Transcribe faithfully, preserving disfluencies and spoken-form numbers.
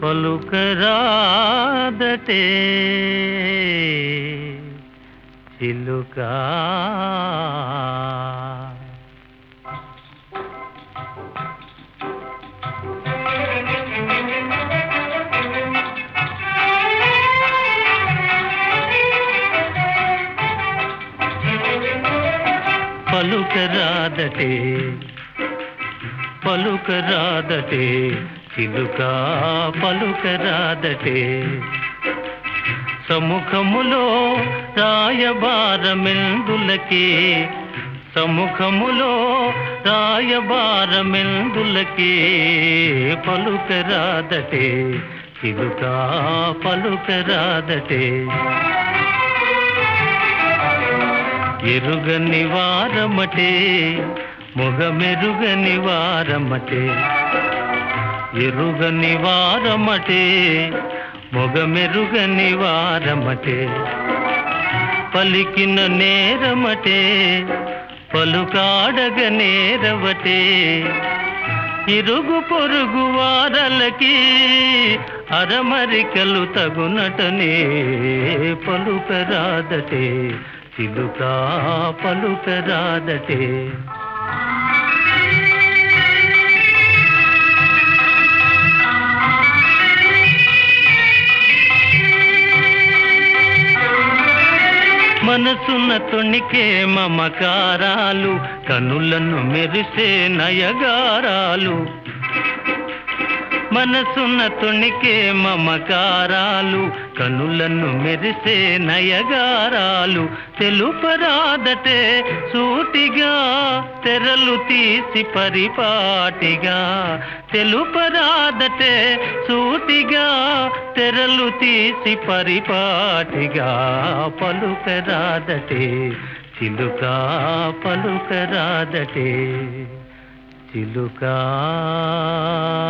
పలుకరాదటే చిలుకా పలుకరాదటే పలుకరాదటే చిలుకా పలుకరాదటే సముఖములో రాయబారమెందులకే సముఖములో రాయబారమెందులకే పలుకరాదటే చిలుకా పలుకరాదటే ఎరుగని వారమటే మొగమెరుగని వారమటే ఎరుగని వారమటే మొగమెరుగని వారమటే పలికిన నేరమటే పలుకాడగ నేరవటే ఇరుగు పొరుగు వారలకి అరమరికలు తగునటనే పలుకరాదటే చిలుకా పలుకరాదటే మనసున తొణికే మమకారాలు కనులను మెరిసే నయగారాలు మనసున తొణికే మమకారాలు కనులను మెరిసే నయగారాలు తెలుపరాదటే సూటిగా తెరలు తీసి పరిపాటిగా తెలుపరాదటే సూటిగా తెరలు తీసి పరిపాటిగా పలుకరాదటే చిలుకా పలుకరాదటే చిలుకా